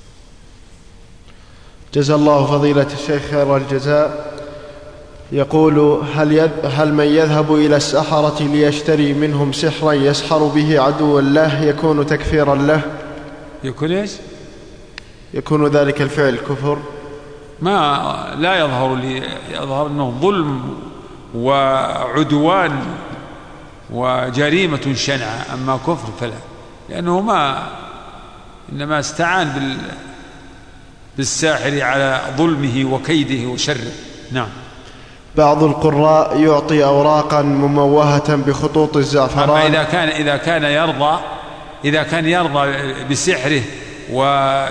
جزا الله فضيلة الشيخ خير الجزاء. يقول: هل, يذ... هل من يذهب إلى السحرة ليشتري منهم سحرا يسحر به عدوا له يكون تكفيرا له؟
يكون إيش؟
يكون ذلك الفعل كفر؟
ما لا يظهر لي يظهر أنه ظلم وعدوان وجريمة شنعة، أما كفر فلا، لأنه ما إنما استعان بال... بالساحر على ظلمه وكيده وشره. نعم.
بعض القراء يعطي أوراقا مموهة بخطوط الزعفران.
أما إذا كان إذا كان يرضى إذا كان يرضى بسحره و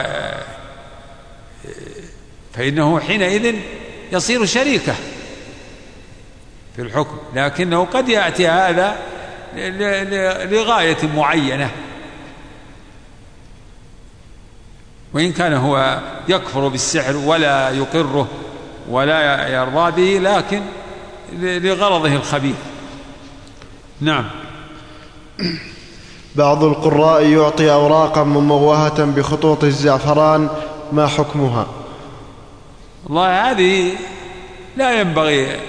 فإنه حينئذ يصير شريكه في الحكم، لكنه قد يأتي هذا لغاية معينة، وإن كان هو يكفر بالسحر ولا يقره ولا يرضى به، لكن لغرضه الخبيث. نعم.
بعض القراء يعطي أوراقا مموهة بخطوط الزعفران، ما حكمها؟
والله هذه لا ينبغي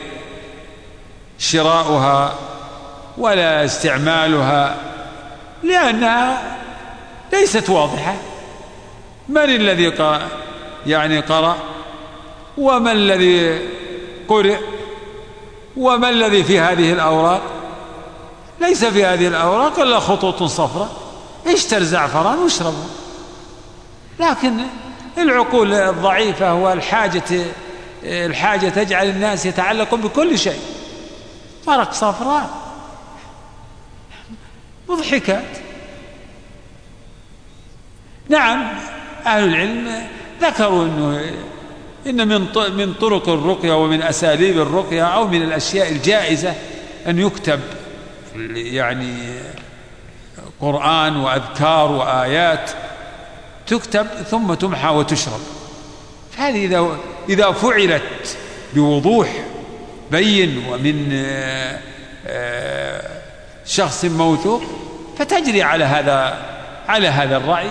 شراؤها ولا استعمالها، لأنها ليست واضحة. من الذي يعني قرأ، وما الذي قرئ، وما الذي في هذه الأوراق؟ ليس في هذه الأوراق إلا خطوط صفراء. اشتر زعفران واشربه. لكن العقول الضعيفة والحاجة الحاجة تجعل الناس يتعلقون بكل شيء. ورق صفراء مضحكات. نعم، أهل العلم ذكروا أنه إن من من طرق الرقية ومن أساليب الرقية أو من الأشياء الجائزة أن يكتب يعني قرآن وأذكار وآيات، تكتب ثم تمحى وتشرب. فهذه إذا إذا فعلت بوضوح بين ومن شخص موثوق فتجري على هذا على هذا الرأي.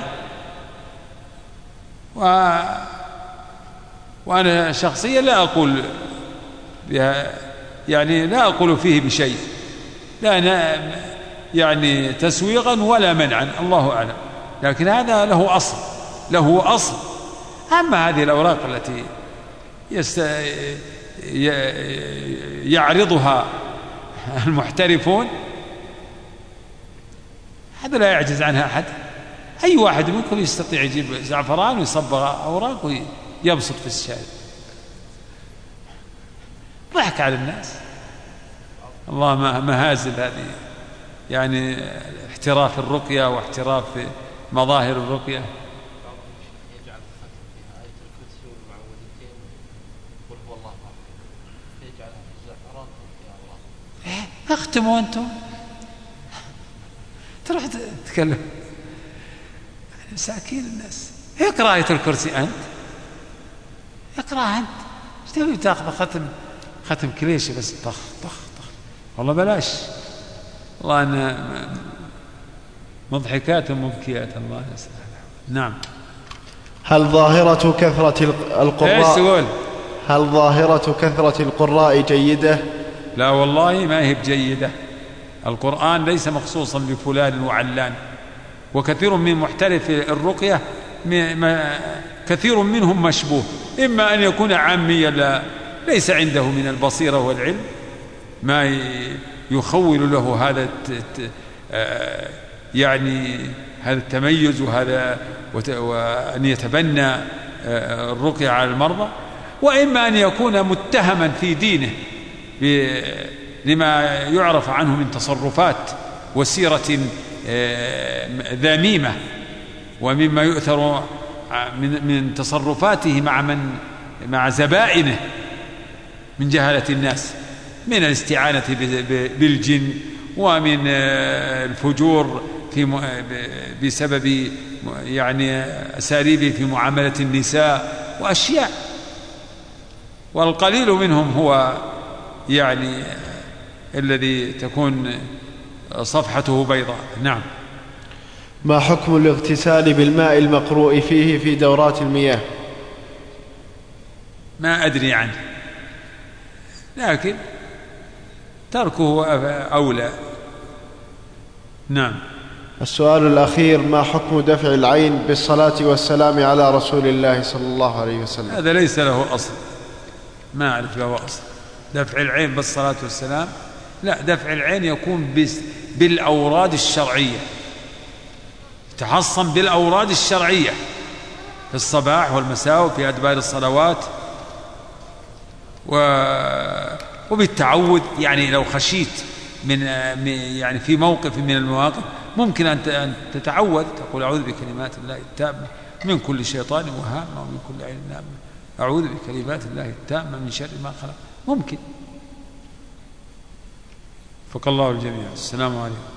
و وأنا شخصيا لا أقول يعني لا أقول فيه بشيء، لا أنا يعني تسويغا ولا منعا، الله أعلم، لكن هذا له أصل له أصل. أما هذه الأوراق التي يست... يعرضها المحترفون هذا لا يعجز عنها أحد. أي واحد منكم يستطيع يجيب زعفران ويصبغ أوراق ويبسط في الشارع. ضحك على الناس. الله مهازل هذه، يعني احتراف الرقية واحتراف مظاهر الرقية. اختموا أنتم، تروح تتكلم. مساكين الناس. اقرأ آية الكرسي أنت، اقرأ أنت. ايش تبي تاخذ ختم ختم كليشة بس طخ طخ طخ؟ والله بلاش. والله أنا مضحكات ومبكيات، الله يسلمك. نعم.
هل ظاهرة كثرة القراء
ايش تقول؟
هل ظاهرة كثرة القراء جيدة؟
لا والله ما هي بجيدة. القرآن ليس مخصوصا بفلان وعلان، وكثير من محترف الرقية كثير منهم مشبوه، إما أن يكون عاميا لا ليس عنده من البصيرة والعلم ما يخول له هذا يعني هذا التميز وهذا وأن يتبنى الرقية على المرضى، وإما أن يكون متهما في دينه لما يعرف عنه من تصرفات وسيرة ذميمة، ومما يؤثر من تصرفاته مع من مع زبائنه من جهالة الناس، من الاستعانة بالجن ومن الفجور في بسبب يعني أساليبه في معاملة النساء وأشياء، والقليل منهم هو يعني الذي تكون صفحته بيضاء. نعم.
ما حكم الاغتسال بالماء المقروء فيه في دورات المياه؟
ما أدري عنه، لكن تركه أولى. نعم.
السؤال الأخير: ما حكم دفع العين بالصلاة والسلام على رسول الله صلى الله عليه وسلم؟
هذا ليس له أصل، ما أعرف له أصل. دفع العين بالصلاة والسلام لا، دفع العين يكون بالأوراد الشرعية، تحصن بالأوراد الشرعية في الصباح والمساء وفي أدبار الصلوات، وبالتعوذ. يعني لو خشيت من يعني في موقف من المواقف ممكن أن تتعوذ، تقول: أعوذ بكلمات الله التامة من كل شيطان وهامة ومن كل عين لامة، أعوذ بكلمات الله التامة من شر ما خلق. ممكن. فق الله الجميع. السلام عليكم.